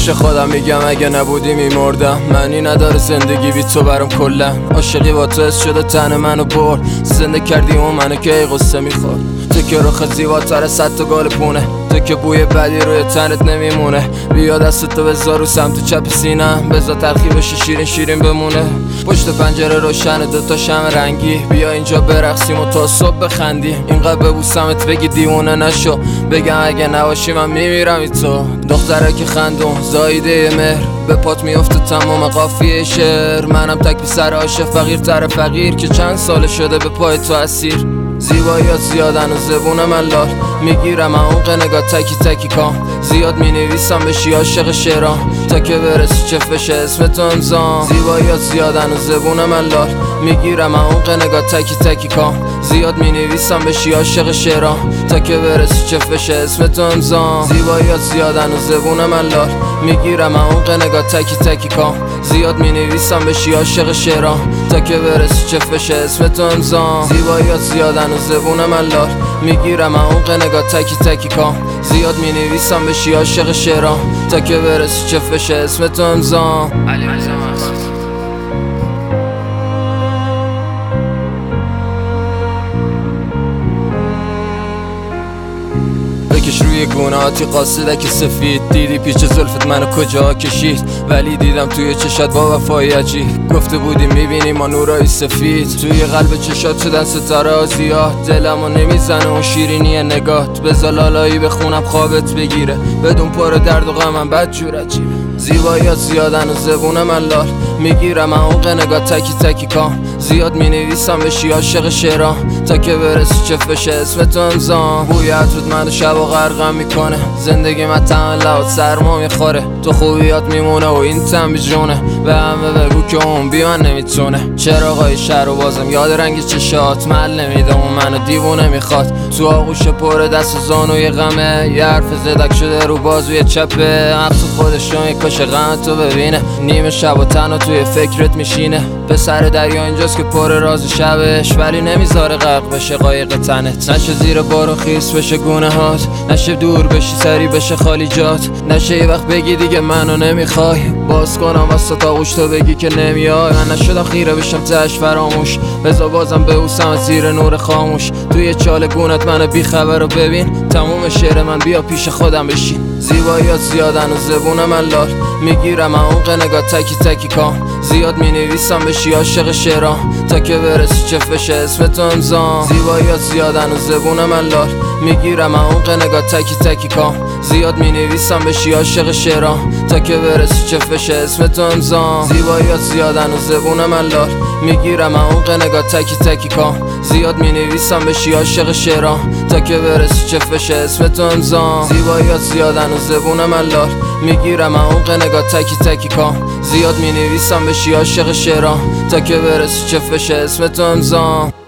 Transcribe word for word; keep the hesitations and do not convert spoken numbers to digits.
پیش خودم میگم اگه نبودی میمردم. معنی نداره زندگی بی تو برام کلا. عاشقی با تو حس شده تن منو برد. زنده کردی اون منو که ای قصه میخورد. تو که رخ زیباتر صد تا گل پونه. تو که بوی بدی روی تنت نمیمونه. بیا دستتو بذار رو سمت چپ سینم. بذار تلخی بشه شیرین شیرین بمونه. پشت پنجره روشن دوتا شمع رنگی. بیا اینجا برقصیم و تا صبح بخندیم. اینقدر ببوسمت بگی دیوونه نشو. بگم اگه نباشی من میمیرم ای تو. دختره که خندون زایده مهر. به پات میفته تمام قافیه شعر. منم تک بی سر عاشق فقیر تر فقیر که چند سال شده به پای تو اسیر. زیباییات زیادن و زبون من لال. میگیرم عمق نگاه تکی تکی کام. زیاد مینویسم بشی عاشق شعرام تا که برسی چف بشه اسم تو امضام. زیباییات زیادن و زبون من لال. میگیرم عمق نگاه تکی تکی کام. زیاد مینویسم بشی عاشق شعرام تا که برسی چف بشه اسم تو امضام. زیباییات زیادن و زبون من لال. میگیرم عمق نگاه تکی تکی کام. زیاد مینویسم بشی عاشق شعرام تا که برسی چف بشه اسم تو امضام. زیباییات زیادن و زبون من لال. میگیرم عمق نگاه تکی تکی کام. زیاد مینویسم بشی عاشق شعرام تا که برسی چف بشه اسم تو امضام. بکش روی گونهاتی قاصدک سفید. دیدی پیچ زلفت منو کجا کشید. ولی دیدم توی چشات با وفای عجیب. گفته بودی میبینی ما نورای سفید. توی قلب چشات شدن ستاره زیاد. دلمو نمیزنه اون شیرینی نگات. بذار لالایی بخونم خوابت بگیره. بدون پر درد و غمم بد جور عجیبه. زیباییات زیادن و زبون من لال. میگیرم عمق نگاه تکی تکی کام. زیاد مینویسم بشی عاشق شعرام تا که برسی چف بشه اسم تو امضام. بوی عطرت منو شب و غرقم میکنه. زندگی من تمام لحظات سرما میخوره. تو خوبیات میمونه و این تن بیجونه. به همه بگو که اون بی من نمیتونه. چراغای شهر و بازم یاد رنگ چشات. مل نمیده اون منو دیوونه میخواد. تو آغوش پر دست و زانوی غمه. یه حرف زدک شده رو بازوی چپه. مقصود خودش رو میکشه غم تو ببینه. نیمه شب و تنها توی فکرت میشینه. به سر دریا اینجاست که پر راز شبش. ولی نمیذاره غرق بشه قایق تنت. نشه زیر بارو خیس بشه گونه هات. نشه دور بشی سری بشه خالی جات. نشه یه وقت بگی دیگه منو نمیخوای. باز کنم واسه تا آغوش تو بگی که نمیای. من نشدم خیره بشم تهش فراموش. بذار بازم ببوسم زیر نور خاموش. توی چال گونت منو بی خبر رو ببین. تموم شعر من بیا پیش خودم بشین. زیباییات زیادن و زبون من لال. میگیرم عمق نگاه تکی تکی کام. زیاد مینویسم بشی عاشق شعرام تا که برسی چف بشه اسم تو امضام. زیباییات زیادن و زبون من لال. میگیرم عمق نگاه تکی تکی کام. زیاد مینویسم بشی عاشق شعرام تا که برسی چف بشه اسم تو امضام. زیباییات زیادن و زبون من لال. میگیرم عمق نگاه تکی تکی کام. زیاد مینویسم بشی عاشق شعرام تا که برسی چف بشه اسم تو امضام. زیباییات زیادن و زبون من لال. میگیرم عمق نگاه تکی تکی کام. زیاد مینویسم بشی عاشق شعرام تا که برسی چف بشه اسم تو امضام.